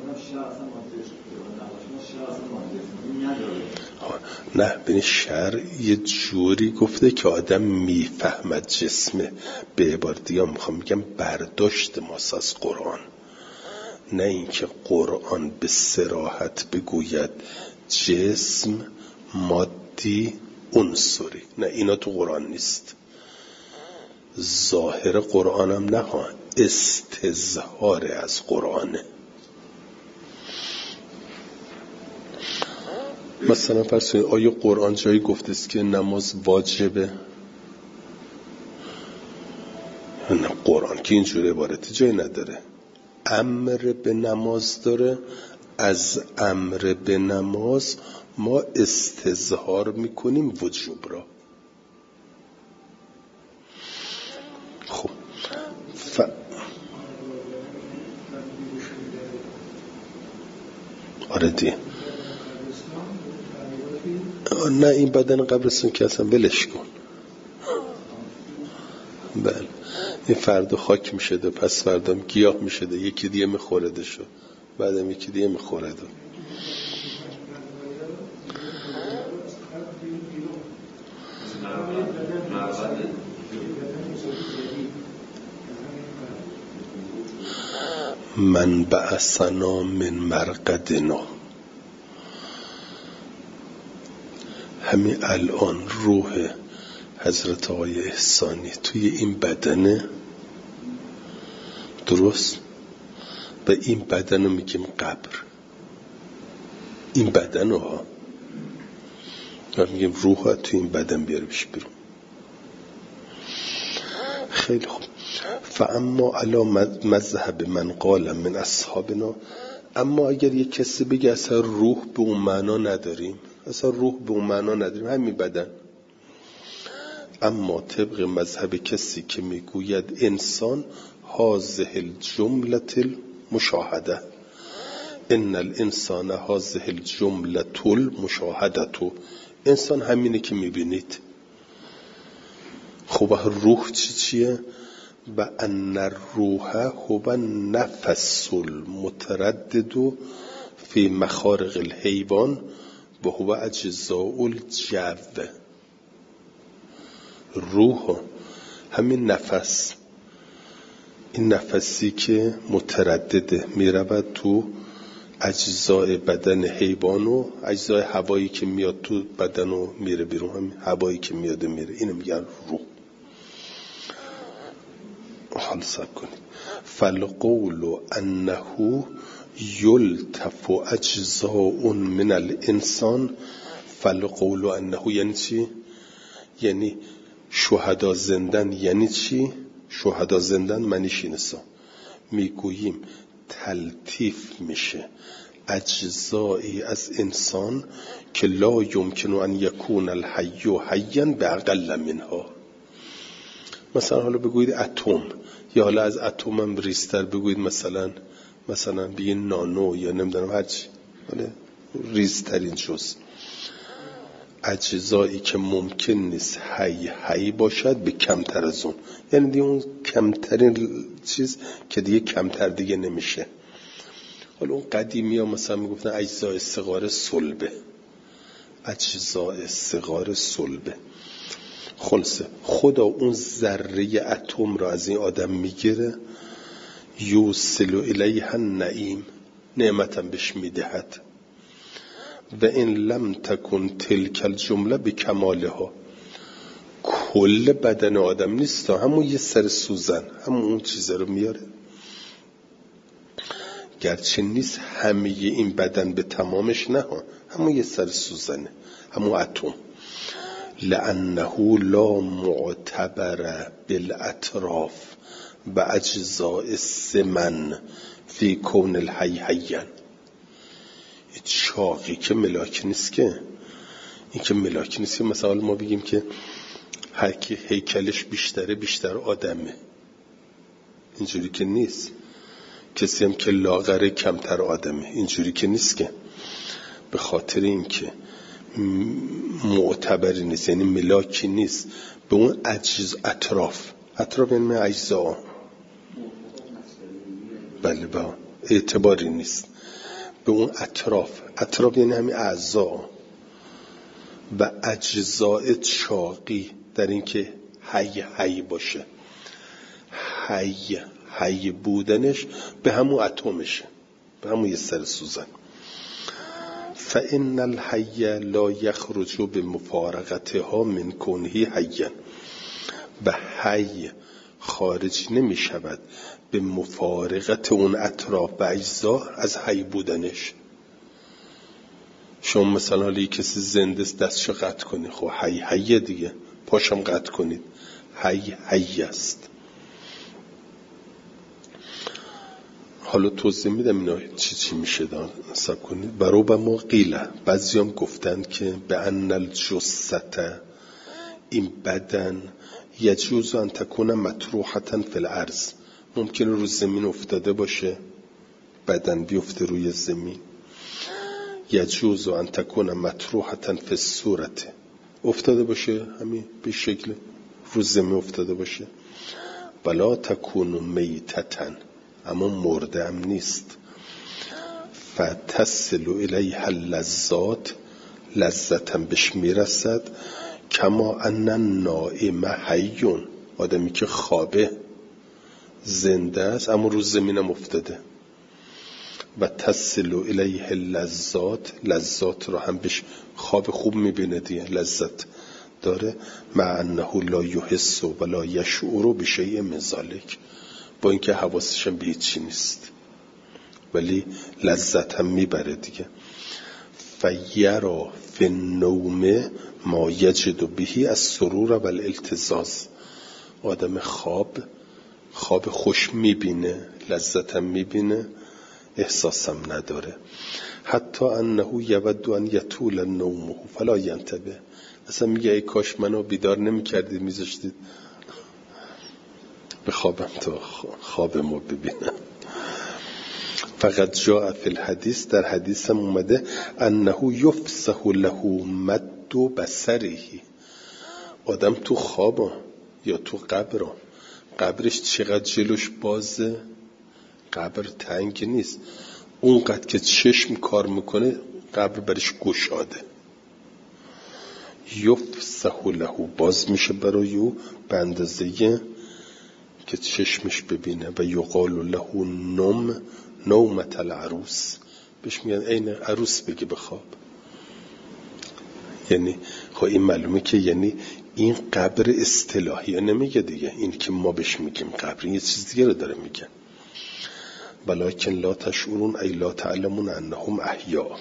نه ببین شر یه جوری گفته که آدم میفهمد جسمه. به عبارت دیگه میخوام میگم برداشت ماست از قرآن، نه اینکه قرآن به صراحت بگوید جسم مادی عنصری. نه اینا تو قرآن نیست. ظاهر قرآن هم نه، استظهار از قرآنه. مثلا فرض کنید آیا قرآن جایی گفته است که نماز واجبه؟ نه، قرآن که اینجور عبارتی جایی نداره. امر به نماز داره. از امر به نماز ما استظهار میکنیم وجوب را. خب ف... آره دی نه این بدن قبرستون که اصلا بلش کن. بله این فردا خاک میشده، پس فردا گیاه میشده، یکی دیگه میخورده شد، بعدم یکی دیگه میخورده. من بعثنا من مرقدنا. همین الان روح حضرت آقای احسانی توی این بدنه، درست؟ و این بدن رو میگیم قبر. این بدن ها و میگیم روح ها توی این بدن بیاره بشه بیرون. خیلی خوب. فاما علی مذهب من قال من اصحابنا. اما اگر یک کسی بگه اصلا روح به اون معنا نداریم، اصلا روح به اون معنا نداریم، همین بدن. اما طبق مذهب کسی که میگوید انسان هذه الجمله المشاهده، ان الانسان هذه الجمله المشاهده، انسان همینه که میبینید. خب روح چی چیه؟ و ان الروح هو نفس المتردد فی مخارق الحیوان و هو اجزاء الجو. روح همین نفس، این نفسی که متردده میرود تو اجزای بدن حیوان و اجزای هوایی که میاد تو بدن و میره بیرون، همین هوایی که میاد میره، اینو میگن روح. حال سب کنید. فالقول انه یلتف اجزاء من الانسان، فالقول انه یعنی چی؟ یعنی شهدا زندن. یعنی چی؟ شهدا زندن معنیش اینسا میگوییم تلطیف میشه اجزایی از انسان که لا یمکن ان یکون الحی حیا باقل منها. مثلا حالا بگویید اتم، یا حالا از اتم هم ریزتر بگویید، مثلا مثلا بگید نانو، یا نمیدونم هرچی، حالا ریزترین جز اجزایی که ممکن نیست حی حی باشد به کمتر از اون، یعنی دیگه اون کمترین چیز که دیگه کمتر دیگه نمیشه. حالا اون قدیمی ها مثلا میگفتن اجزای صغار صلبه، اجزای صغار صلبه. خلاصه خدا اون ذره اتم را از این آدم میگیره، یوصل الیها النعیم، نعمتم بهش میدهد. و این لم تکن تلک الجمله بکمالها، کل بدن آدم نیست، همون یه سر سوزن، همون اون چیز رو میاره، گرچه نیست همه این بدن به تمامش، نه همون یه سر سوزنه، همون اتم. لانه لا معتبر بالاطراف و اجزاء السمن فی کون الحی حیا. چاقی که ملاک نیست، که این که ملاک نیست که مثلا ما بگیم که هر کی هیکلش بیشتره بیشتر آدمه، اینجوری که نیست. کسی هم که لاغره کمتر آدمه، اینجوری که نیست. که به خاطر این که معتبری نیست، یعنی ملاکی نیست به اون اجز اطراف، اطراف یعنی اجزا، بله با اعتباری نیست به اون اطراف. اطراف یعنی همین اعضا و اجزاء چاقی، در این که حی حی باشه، حی حی بودنش به همون اتمشه، به همون یه سر سوزن. فإن الحی لا یخرج بمفارقتها من کونه حیا، و حی خارج نمی شود به مفارقت اون اطراف و اجزا از حی بودنش. شما مثلا حالا کسی زنده است دستشو قطع کنید، خب حی حی دیگه، پاشم قطع کنید، حی حی است. حالا توضیح میدم اینا چی چی میشه دار سب کنید. برو به ما قیله، بعضی هم گفتند که به ان الجثه، این بدن یجوز ان تکون مطروحتا فی الارض، ممکنه رو زمین افتاده باشه، بدن بیفته روی زمین. یجوز ان تکون مطروحتا فی الصورت، افتاده باشه همین به شکل رو زمین افتاده باشه. ولا تکون میتتا، اما مرده هم نیست. فتصل الیها اللذات، لذتم بهش میرسد. کما ان النائم حیون، آدمی که خوابه زنده است اما رو زمینم افتاده. و تصل الیه اللذات، لذات رو هم بهش خواب خوب میبینه دیگه، لذت داره. مع انه لا یحس و لا یشعر بشیء من ذلک، با اینکه حواسش هم به هیچی نیست ولی لذت هم میبره دیگه. فیرا فی النوم ما یجد بهی از سرور و الالتزاز، آدم خواب خواب خوش میبینه، لذت هم میبینه، احساسم نداره. حتی انه یود ان یطول نومه فلا ینتبه، اصلا میگه ای کاش منو بیدار نمیکردید، میذاشتید به خوابم تا خوابمو ببینم. فقط جاء فی الحدیث، در حدیث هم اومده انه یفسح له مد بصره، آدم تو خواب یا تو قبر، قبرش چقدر جلوش بازه، قبر تنگ نیست، اونقدر که چشم کار میکنه قبر برش گشاده. یفسح له، باز میشه برای او به اندازه که چشمش ببینه. و یقال له نوم نومت العروس، بهش میگن عین عروس بگی بخواب. یعنی خب این معلومه که یعنی این قبر اصطلاحی نمیگه دیگه، این که ما بهش میگیم قبر، این یه چیز دیگه رو داره میگه. ولکن لا تشعرون ای لا تعلمون انهم احیا.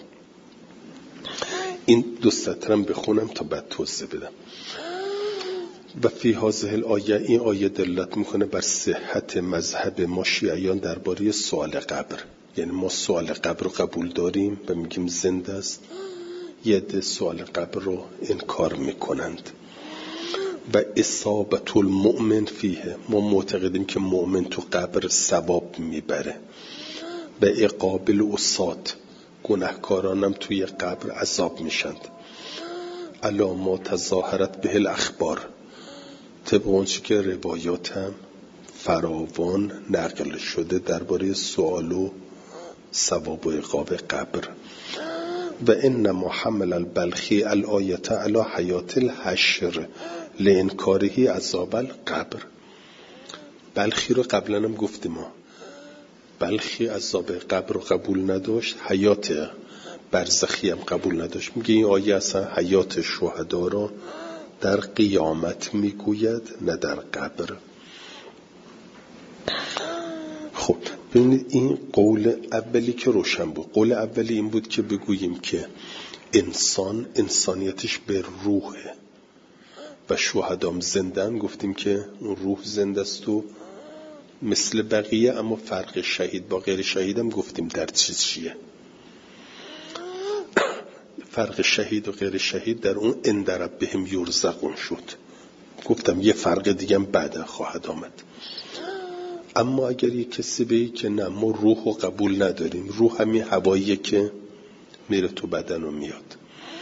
این دو سطرم بخونم تا بعد توضیح بدم. و فی هذه الآیه، این آیه دلالت میکنه بر صحت مذهب ما شیعیان درباره سوال قبر. یعنی ما سوال قبر رو قبول داریم و میگیم زنده است، یه عده سوال قبر رو انکار میکنند. و اصابت المؤمن فیه، ما معتقدیم که مؤمن تو قبر ثواب میبره. و عقاب العصات، گناهکارانم توی قبر عذاب میشند. الا ما تظاهرت به الاخبار، طبق اونچه که روایات هم فراوان نقل شده درباره سوال و ثواب و عقاب قبر. و انما حمل البلخی الآیت علی حیات الحشر لانکاره عذاب القبر. بلخی رو قبلا هم گفتیم ما، بلخی عذاب قبر رو قبول نداشت، حیات برزخی هم قبول نداشت. میگه این آیه اصلا حیات شهدا را در قیامت میگوید نه در قبر. خب ببینید این قول اولی که روشن بود. قول اولی این بود که بگوییم که انسان انسانیتش به روحه و شهدام زندن. گفتیم که اون روح زنده است و مثل بقیه، اما فرق شهید با غیر شهید هم گفتیم در چیز چیه. فرق شهید و غیر شهید در اون اندرب بهم یرزقون شد. گفتم یه فرق دیگه هم بعدا خواهد آمد. اما اگر یه کسی بگه که نه ما روح رو قبول نداریم، روح همین هواییه که میره تو بدن و میاد.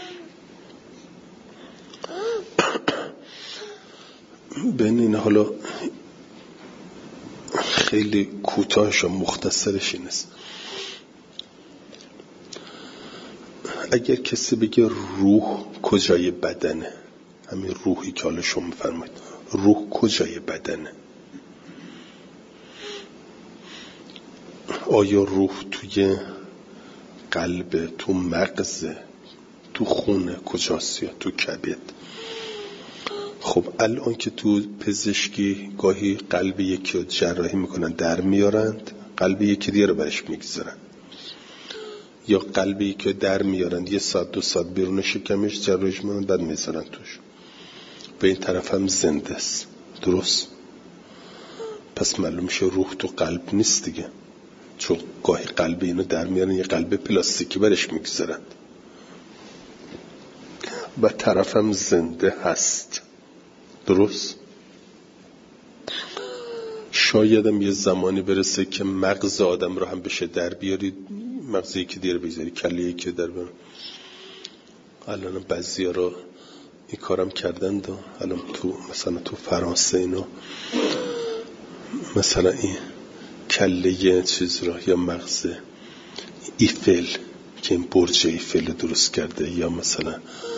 بین این حالا خیلی کوتاهش و مختصرش این است. اگر کسی بگه روح کجای بدنه، همین روحی که حالا شما میفرمایید روح کجای بدنه، آیا روح توی قلب، تو مغز، تو خونه کجاست یا تو کبد؟ خب الان که تو پزشکی گاهی قلب یکی رو جراحی میکنن در میارند، قلب یکی دیگه رو برش میگذارن، یا قلب یکی رو در میارند یه ساعت دو ساعت بیرون شکمش جراحیش میکنن بعد میذارن توش. به این طرف هم زنده است. درست؟ پس معلوم میشه روح تو قلب نیست دیگه، چون گاهی قلب اینو در میارن یه قلب پلاستیکی برش میگذارن و طرفم زنده هست. درست؟ شایدم یه زمانی برسه که مغز آدم رو هم بشه در بیاری، مغز یکی دیگه بگذاری، کله یکی در بیاری. الان بعضی ها رو این کارم کردن دا. الان تو مثلا تو فرانسه اینو مثلا این کله یه چیز رو یا مغز ایفل که این برج ایفل درست کرده، یا مثلا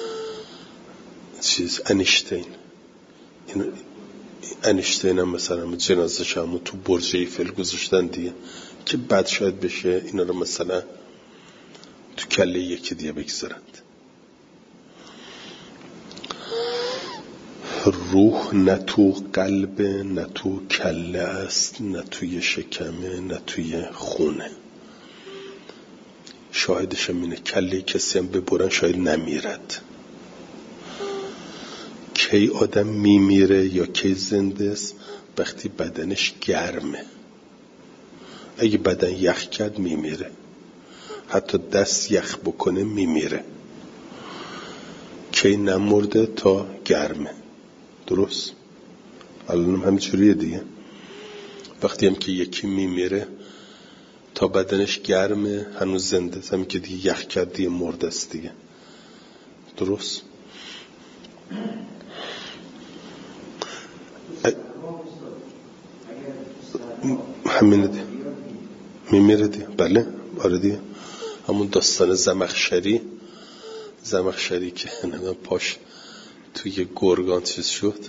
چیز انیشتین، این انیشتین هم مثلا جنازه شامو تو برج ایفل گذاشتن دیگه که بعد شاید بشه اینا رو مثلا تو کله یکی دیگه بگذارند. روح نه تو قلب نه تو کله است، نه توی شکمه نه توی خونه. شاهدش هم اینه کله کسی هم ببرن شاید نمیرد. کی آدم میمیره یا کی زنده است؟ وقتی بدنش گرمه. اگه بدن یخ کرد میمیره، حتی دست یخ بکنه میمیره. کی نمرده؟ تا گرمه. درست؟ الان هم همینجوریه دیگه. وقتی هم که یکی میمیره تا بدنش گرمه هنوز زنده است، همین که دیگه یخ کرد دیگه مرده است دیگه. درست؟ همینه دیگه، میمیره دیگه. بله آره دیگه. همون داستان زمخشری زمخشری که نمیدونم پاش توی گرگان چیز شد.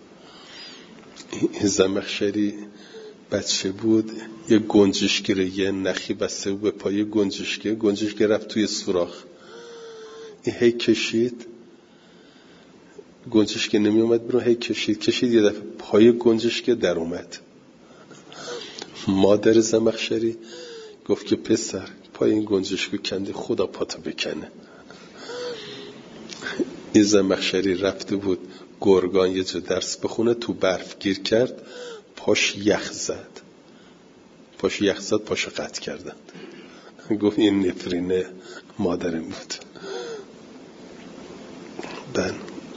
این زمخشری بچه بود، یه گنجشگیره یه نخی بسته بود به پای گنجشگیره، گنجشگیره رفت توی سوراخ، این هی کشید، گنجشگیره نمی اومد برو، هی کشید کشید یه دفعه پای گنجشگیره در اومد. مادر زمخشری گفت که پسر پای این گنجشگیره کنده، خدا پاتو بکنه. این زمخشری رفته بود گرگان یه جا درس بخونه، تو برف گیر کرد، پاش یخ زد پاش یخ زد پاشو قطع کردند. گفت این نفرینه مادرم بود. بن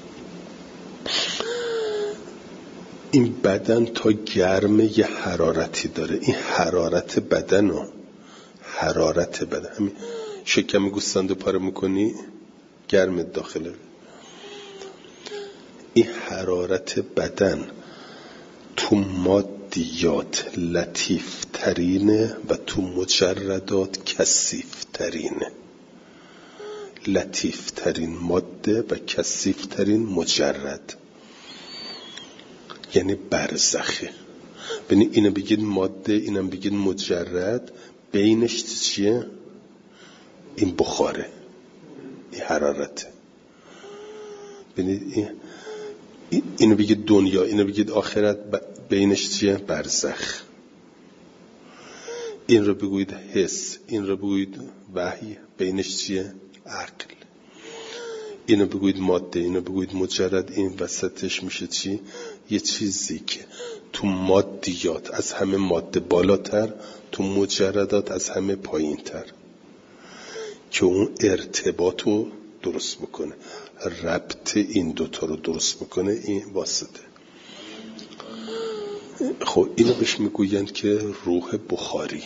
این بدن تا گرمه یه حرارتی داره. این حرارت بدن و حرارت بدن، همین شکم گوسفند پاره میکنی گرم داخله. این حرارت بدن تو مادیات لطیف ترینه و تو مجردات کثیف ترینه. لطیف ترین ماده و کثیف ترین مجرد، یعنی برزخه. ببین اینو بگید ماده، اینم بگید مجرد، بینش چیه؟ این بخاره، این حرارته. ببینید این اینو بگید دنیا، اینو بگید آخرت، بینش چیه؟ برزخ. این رو بگوید حس، این رو بگوید وحی، بینش چیه؟ عقل. اینو بگوید ماده، اینو بگوید مجرد، این وسطش میشه چی؟ یه چیزی که تو مادیات از همه ماده بالاتر، تو مجردات از همه پایین تر، که اون ارتباط رو درست بکنه، ربط این دوتا رو درست بکنه، این واسطه. خب اینو بهش میگوین که روح بخاری.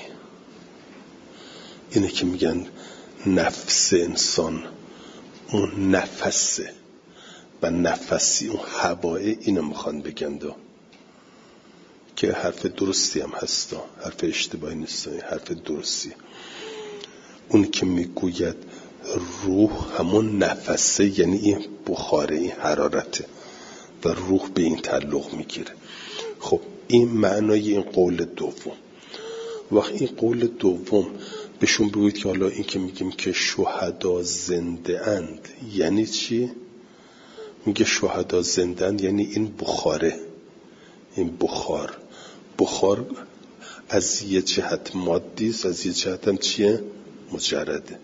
اینه که میگن نفس انسان اون نفسه و نفسی اون هوای، اینو میخوان بگن دا. که حرف درستی هم هستا، حرف اشتباهی نیست، حرف درستی. اون که میگوید روح همون نفسه، یعنی این بخاره، این حرارته و روح به این تعلق میگیره. خب این معنای این قول دوم. وقت این قول دوم بهشون بگوید که حالا این که میگیم که شهدا زنده اند یعنی چی؟ میگه شهدا زنده اند یعنی این بخاره، این بخار بخار از یه جهت مادی است، از یه جهت هم چیه؟ مجرده.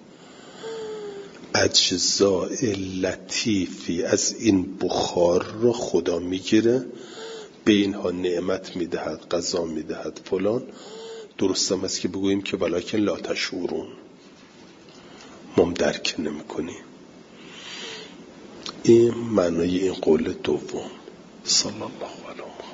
اجزاء لطیفی از این بخار رو خدا میگیره، به اینها نعمت میدهد، غذا میدهد فلان. درست هم است که بگوییم که ولکن لا تشعرون، ما درک نمی کنیم. این معنای این قول دوم. صلی الله علیه و